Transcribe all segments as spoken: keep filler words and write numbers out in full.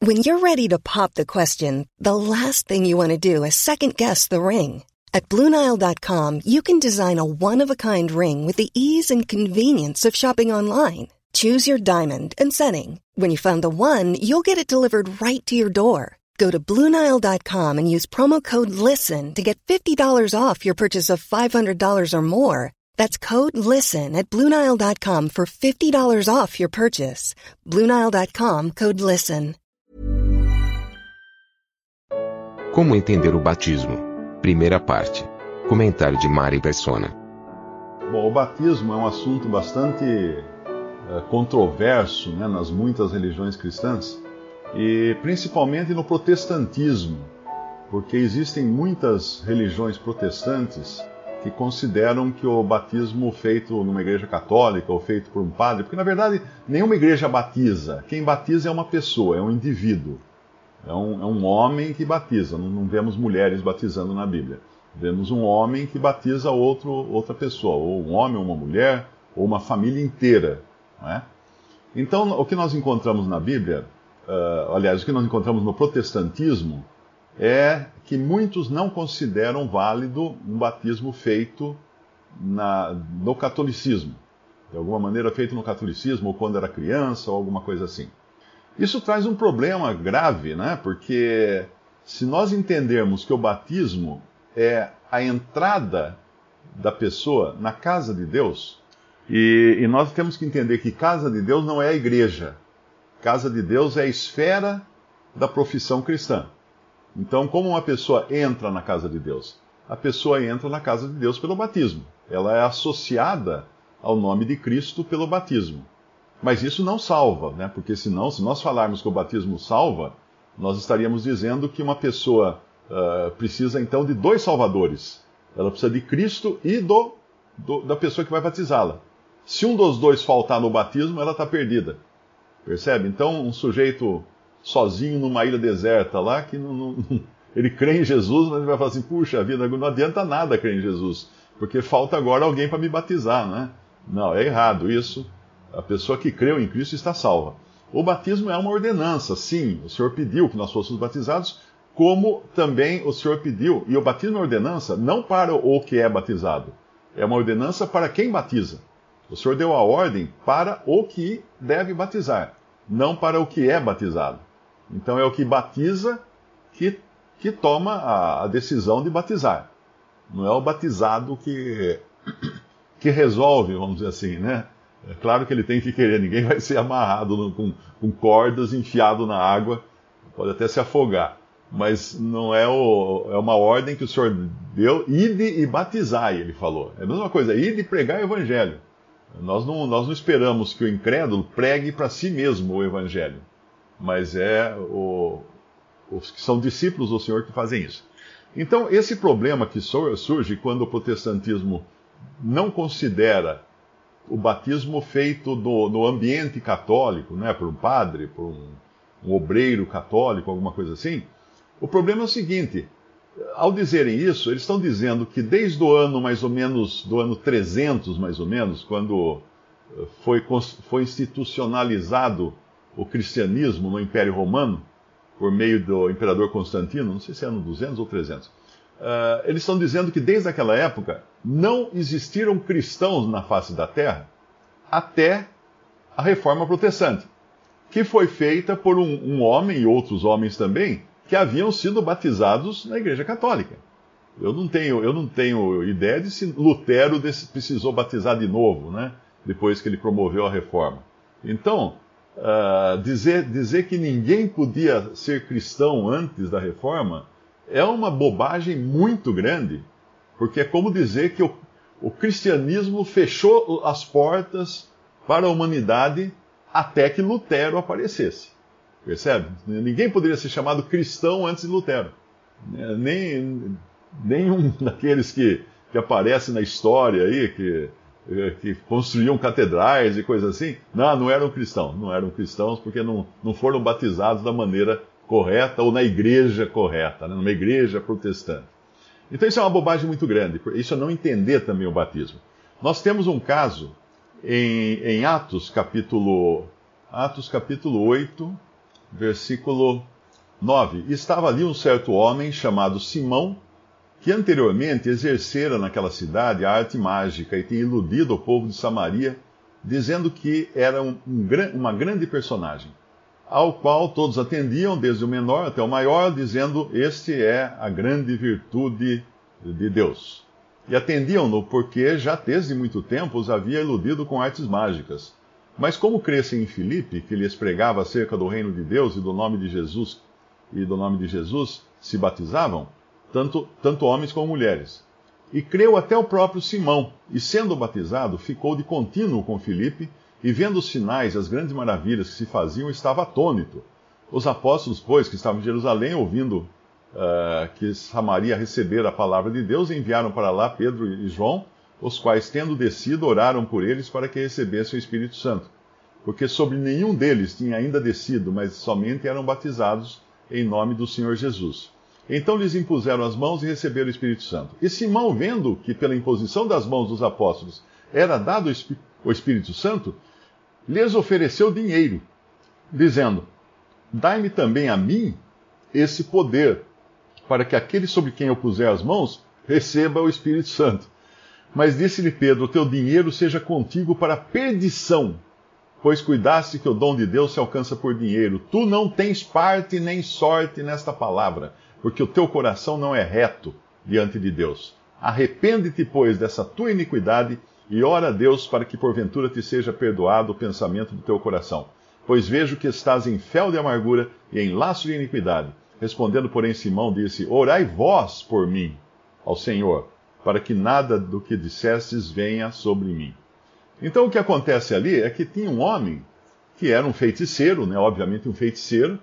When you're ready to pop the question, the last thing you want to do is second-guess the ring. At Blue Nile dot com, you can design a one-of-a-kind ring with the ease and convenience of shopping online. Choose your diamond and setting. When you find the one, you'll get it delivered right to your door. Go to Blue Nile dot com and use promo code LISTEN to get fifty dollars off your purchase of five hundred dollars or more. That's code LISTEN at Blue Nile dot com for fifty dollars off your purchase. Blue Nile dot com, code LISTEN. Como entender o batismo? Primeira parte. Comentário de Mari Persona. Bom, o batismo é um assunto bastante uh, controverso, né, nas muitas religiões cristãs, e principalmente no protestantismo, porque existem muitas religiões protestantes que consideram que o batismo feito numa igreja católica ou feito por um padre, porque na verdade nenhuma igreja batiza, quem batiza é uma pessoa, é um indivíduo. É um, é um homem que batiza, não, não vemos mulheres batizando na Bíblia. Vemos um homem que batiza outro, outra pessoa, ou um homem, ou uma mulher, ou uma família inteira. Não é? Então, o que nós encontramos na Bíblia, uh, aliás, o que nós encontramos no protestantismo, é que muitos não consideram válido um batismo feito na, no catolicismo. De alguma maneira feito no catolicismo, ou quando era criança, ou alguma coisa assim. Isso traz um problema grave, né? Porque se nós entendermos que o batismo é a entrada da pessoa na casa de Deus, e, e nós temos que entender que casa de Deus não é a igreja. Casa de Deus é a esfera da profissão cristã. Então, como uma pessoa entra na casa de Deus? A pessoa entra na casa de Deus pelo batismo. Ela é associada ao nome de Cristo pelo batismo. Mas isso não salva, né? Porque senão, se nós falarmos que o batismo salva, nós estaríamos dizendo que uma pessoa uh, precisa então de dois salvadores. Ela precisa de Cristo e do, do, da pessoa que vai batizá-la. Se um dos dois faltar no batismo, ela está perdida. Percebe? Então, um sujeito sozinho numa ilha deserta lá, que não, não, ele crê em Jesus, mas ele vai falar assim, puxa vida, não adianta nada crer em Jesus, porque falta agora alguém para me batizar, né? Não, é errado isso. A pessoa que creu em Cristo está salva. O batismo é uma ordenança, sim. O Senhor pediu que nós fôssemos batizados, como também o Senhor pediu. E o batismo é ordenança não para o que é batizado. É uma ordenança para quem batiza. O Senhor deu a ordem para o que deve batizar, não para o que é batizado. Então é o que batiza que, que toma a, a decisão de batizar. Não é o batizado que, que resolve, vamos dizer assim, né? É claro que ele tem que querer, ninguém vai ser amarrado no, com, com cordas, enfiado na água, pode até se afogar. Mas não é, o, é uma ordem que o Senhor deu, ide e batizai, ele falou. É a mesma coisa, ide e pregar o Evangelho. Nós não, nós não esperamos que o incrédulo pregue para si mesmo o Evangelho, mas é o, os que são discípulos do Senhor que fazem isso. Então, esse problema que surge quando o protestantismo não considera o batismo feito no, no ambiente católico, né, por um padre, por um, um obreiro católico, alguma coisa assim, o problema é o seguinte, ao dizerem isso, eles estão dizendo que desde o ano mais ou menos, do ano trezentos mais ou menos, quando foi, foi institucionalizado o cristianismo no Império Romano, por meio do imperador Constantino, não sei se é ano duzentos ou trezentos, uh, eles estão dizendo que desde aquela época não existiram cristãos na face da terra até a Reforma Protestante, que foi feita por um, um homem e outros homens também, que haviam sido batizados na Igreja Católica. Eu não tenho, eu não tenho ideia de se Lutero precisou batizar de novo, né, depois que ele promoveu a Reforma. Então, uh, dizer, dizer que ninguém podia ser cristão antes da Reforma é uma bobagem muito grande, porque é como dizer que o, o cristianismo fechou as portas para a humanidade até que Lutero aparecesse. Percebe? Ninguém poderia ser chamado cristão antes de Lutero. Nem, nenhum daqueles que, que aparecem na história aí, que, que construíam catedrais e coisas assim, não, não eram cristãos. Não eram cristãos porque não, não foram batizados da maneira correta ou na igreja correta, né? Numa igreja protestante. Então isso é uma bobagem muito grande. Isso é não entender também o batismo. Nós temos um caso em, em Atos capítulo, Atos capítulo oito, versículo nove. Estava ali um certo homem chamado Simão, que anteriormente exercera naquela cidade a arte mágica e tinha iludido o povo de Samaria, dizendo que era um, um, uma grande personagem, ao qual todos atendiam, desde o menor até o maior, dizendo: este é a grande virtude de Deus. E atendiam-no porque já desde muito tempo os havia iludido com artes mágicas. Mas como crescem em Filipe, que lhes pregava acerca do reino de Deus e do nome de Jesus, e do nome de Jesus se batizavam, tanto, tanto homens como mulheres. E creu até o próprio Simão, e sendo batizado, ficou de contínuo com Filipe, e vendo os sinais e as grandes maravilhas que se faziam, estava atônito. Os apóstolos, pois, que estavam em Jerusalém, ouvindo uh, que Samaria recebera a palavra de Deus, enviaram para lá Pedro e João, os quais, tendo descido, oraram por eles para que recebessem o Espírito Santo. Porque sobre nenhum deles tinha ainda descido, mas somente eram batizados em nome do Senhor Jesus. Então lhes impuseram as mãos e receberam o Espírito Santo. E Simão, vendo que pela imposição das mãos dos apóstolos era dado o Espírito Santo, lhes ofereceu dinheiro, dizendo: dai-me também a mim esse poder, para que aquele sobre quem eu puser as mãos receba o Espírito Santo. Mas disse-lhe Pedro: o teu dinheiro seja contigo para perdição, pois cuidaste que o dom de Deus se alcança por dinheiro. Tu não tens parte nem sorte nesta palavra, porque o teu coração não é reto diante de Deus. Arrepende-te, pois, dessa tua iniquidade, e ora a Deus para que porventura te seja perdoado o pensamento do teu coração. Pois vejo que estás em fel de amargura e em laço de iniquidade. Respondendo, porém, Simão disse: orai vós por mim ao Senhor, para que nada do que dissestes venha sobre mim. Então o que acontece ali é que tinha um homem que era um feiticeiro, né, obviamente um feiticeiro.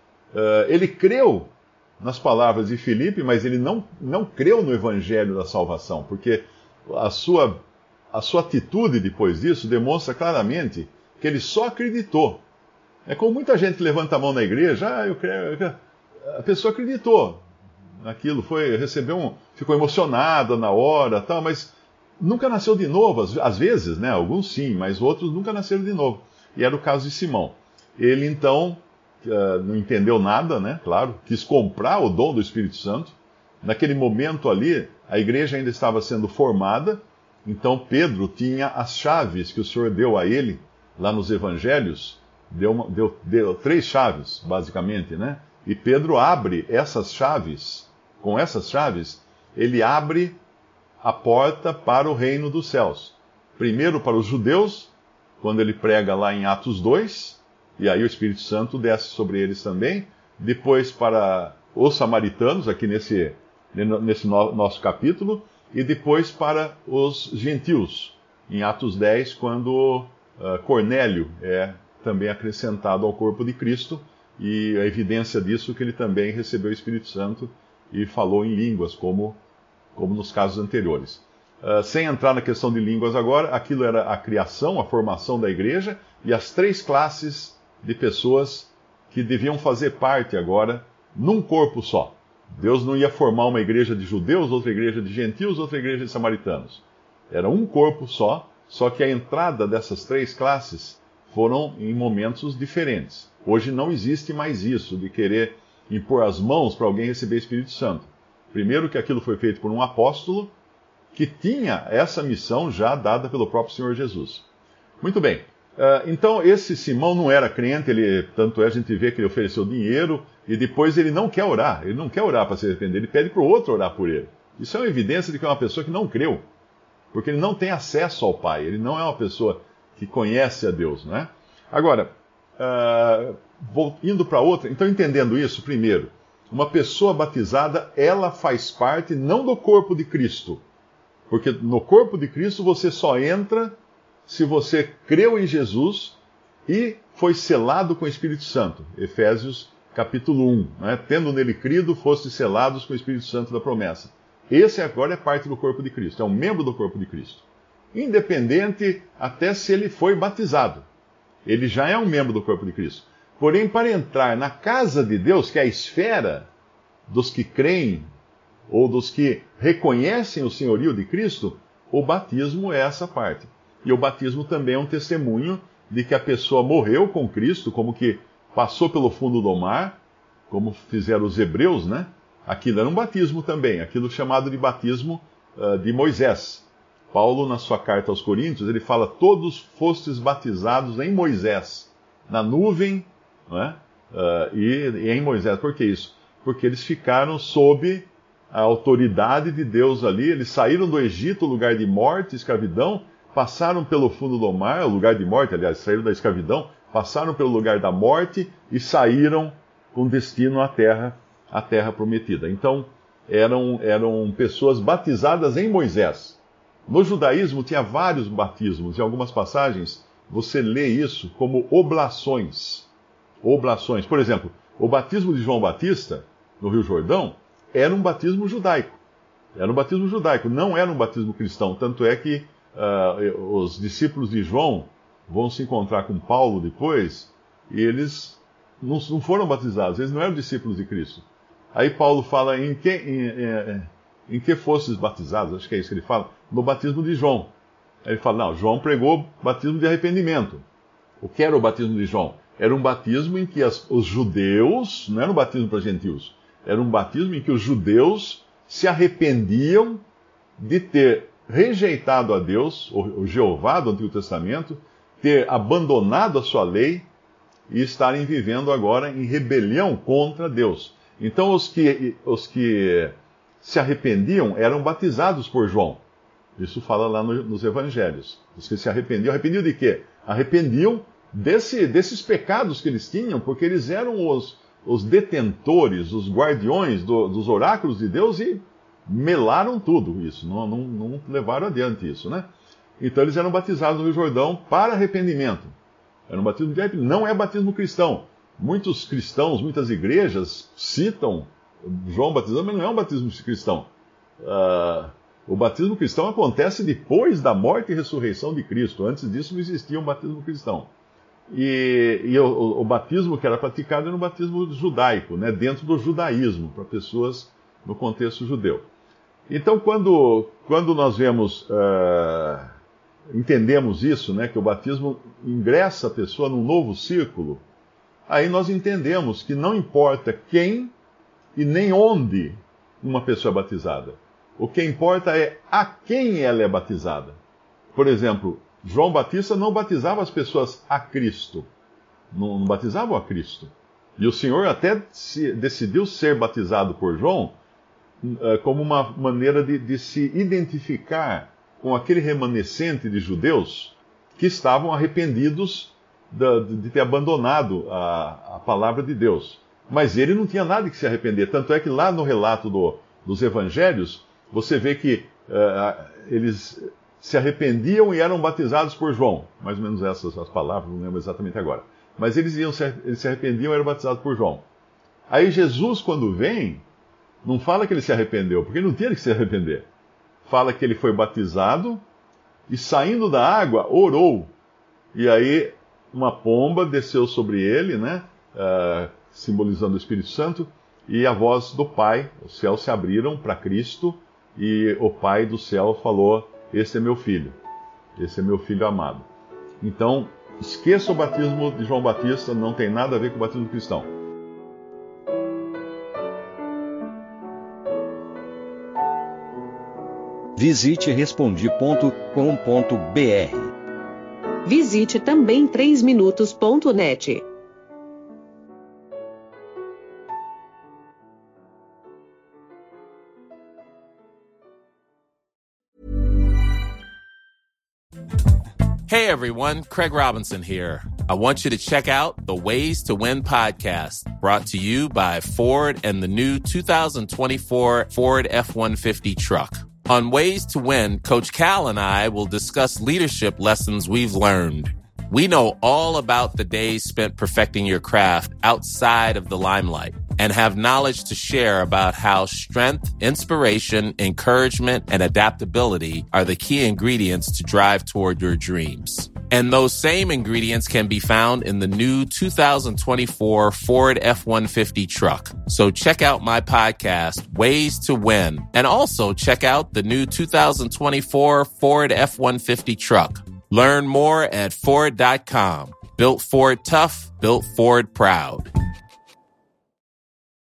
Uh, ele creu nas palavras de Filipe, mas ele não, não creu no evangelho da salvação, porque a sua, a sua atitude depois disso demonstra claramente que ele só acreditou. É como muita gente levanta a mão na igreja: ah, eu creio, eu creio. A pessoa acreditou naquilo, foi, recebeu um, ficou emocionada na hora, tal, mas nunca nasceu de novo. Às, às vezes, né, alguns sim, mas outros nunca nasceram de novo. E era o caso de Simão. Ele então uh, não entendeu nada, né, claro, quis comprar o dom do Espírito Santo. Naquele momento ali, a igreja ainda estava sendo formada, então Pedro tinha as chaves que o Senhor deu a ele, lá nos evangelhos, deu, uma, deu, deu três chaves, basicamente, né? E Pedro abre essas chaves, com essas chaves, ele abre a porta para o reino dos céus. Primeiro para os judeus, quando ele prega lá em Atos dois, e aí o Espírito Santo desce sobre eles também. Depois para os samaritanos, aqui nesse, nesse no, nosso capítulo, e depois para os gentios, em Atos dez, quando uh, Cornélio é também acrescentado ao corpo de Cristo, e a evidência disso é que ele também recebeu o Espírito Santo e falou em línguas, como, como nos casos anteriores. Uh, sem entrar na questão de línguas agora, aquilo era a criação, a formação da igreja, e as três classes de pessoas que deviam fazer parte agora num corpo só. Deus não ia formar uma igreja de judeus, outra igreja de gentios, outra igreja de samaritanos. Era um corpo só, só que a entrada dessas três classes foram em momentos diferentes. Hoje não existe mais isso de querer impor as mãos para alguém receber o Espírito Santo. Primeiro que aquilo foi feito por um apóstolo que tinha essa missão já dada pelo próprio Senhor Jesus. Muito bem. Uh, então esse Simão não era crente, ele, tanto é a gente vê que ele ofereceu dinheiro e depois ele não quer orar. Ele não quer orar para se arrepender, ele pede para o outro orar por ele. Isso é uma evidência de que é uma pessoa que não creu, porque ele não tem acesso ao Pai, ele não é uma pessoa que conhece a Deus, né? Agora, Uh, vou indo para outra, então entendendo isso, primeiro, uma pessoa batizada, ela faz parte não do corpo de Cristo, porque no corpo de Cristo você só entra se você creu em Jesus e foi selado com o Espírito Santo. Efésios capítulo um, né? Tendo nele crido, foste selados com o Espírito Santo da promessa. Esse agora é parte do corpo de Cristo, é um membro do corpo de Cristo, independente até se ele foi batizado. Ele já é um membro do corpo de Cristo. Porém, para entrar na casa de Deus, que é a esfera dos que creem ou dos que reconhecem o senhorio de Cristo, o batismo é essa parte. E o batismo também é um testemunho de que a pessoa morreu com Cristo, como que passou pelo fundo do mar, como fizeram os hebreus, né? Aquilo era um batismo também, aquilo chamado de batismo uh, de Moisés. Paulo, na sua carta aos Coríntios, ele fala: todos fostes batizados em Moisés, na nuvem, né? uh, e, e em Moisés. Por que isso? Porque eles ficaram sob a autoridade de Deus ali, eles saíram do Egito, lugar de morte, escravidão, passaram pelo fundo do mar, o lugar de morte, aliás, saíram da escravidão, passaram pelo lugar da morte e saíram com destino à terra, à terra prometida. Então, eram, eram pessoas batizadas em Moisés. No judaísmo tinha vários batismos, em algumas passagens você lê isso como oblações. Oblações. Por exemplo, o batismo de João Batista, no Rio Jordão, era um batismo judaico. Era um batismo judaico, não era um batismo cristão. Tanto é que uh, os discípulos de João vão se encontrar com Paulo depois, e eles não, não foram batizados, eles não eram discípulos de Cristo. Aí Paulo fala: em que, em, em, em que fostes batizados? Acho que é isso que ele fala. No batismo de João. Aí ele fala: não, João pregou batismo de arrependimento. O que era o batismo de João? Era um batismo em que as, os judeus, não era um batismo para gentios, era um batismo em que os judeus se arrependiam de ter rejeitado a Deus, o, o Jeová do Antigo Testamento, ter abandonado a sua lei e estarem vivendo agora em rebelião contra Deus. Então os que, os que se arrependiam eram batizados por João. Isso fala lá no, nos evangelhos. Os que se arrependiam, arrependiam de quê? Arrependiam desse, desses pecados que eles tinham, porque eles eram os, os detentores, os guardiões do, dos oráculos de Deus e melaram tudo isso, não, não, não levaram adiante isso, né? Então eles eram batizados no Rio Jordão para arrependimento. Era um batismo de arrependimento, não é batismo cristão. Muitos cristãos, muitas igrejas citam João batizando, mas não é um batismo cristão. Uh, o batismo cristão acontece depois da morte e ressurreição de Cristo. Antes disso não existia um batismo cristão. E, e o, o batismo que era praticado era um batismo judaico, né, dentro do judaísmo, para pessoas no contexto judeu. Então, quando, quando nós vemos, uh, entendemos isso, né, que o batismo ingressa a pessoa num novo círculo, aí nós entendemos que não importa quem e nem onde uma pessoa é batizada. O que importa é a quem ela é batizada. Por exemplo, João Batista não batizava as pessoas a Cristo. Não, não batizavam a Cristo. E o Senhor até se, decidiu ser batizado por João uh, como uma maneira de, de se identificar com aquele remanescente de judeus que estavam arrependidos de, de ter abandonado a, a palavra de Deus. Mas ele não tinha nada que se arrepender. Tanto é que lá no relato do, dos evangelhos, você vê que uh, eles se arrependiam e eram batizados por João. Mais ou menos essas as palavras, não lembro exatamente agora. Mas eles, iam se, eles se arrependiam e eram batizados por João. Aí Jesus, quando vem, não fala que ele se arrependeu, porque ele não tinha que se arrepender. Fala que ele foi batizado e, saindo da água, orou. E aí uma pomba desceu sobre ele, né, uh, simbolizando o Espírito Santo, e a voz do Pai, os céus se abriram para Cristo, e o Pai do céu falou: esse é meu filho, esse é meu filho amado. Então, esqueça o batismo de João Batista, não tem nada a ver com o batismo cristão. Visite respondi ponto com ponto br. Visite também três minutos ponto net. Hey everyone, Craig Robinson here. I want you to check out the Ways to Win podcast, brought to you by Ford and the new two thousand twenty-four Ford F one fifty truck. On Ways to Win, Coach Cal and I will discuss leadership lessons we've learned. We know all about the days spent perfecting your craft outside of the limelight and have knowledge to share about how strength, inspiration, encouragement, and adaptability are the key ingredients to drive toward your dreams. And those same ingredients can be found in the new two thousand twenty-four Ford F one fifty truck. So check out my podcast, Ways to Win, and also check out the new two thousand twenty-four Ford F one fifty truck. Learn more at Ford dot com. Built Ford tough, built Ford proud.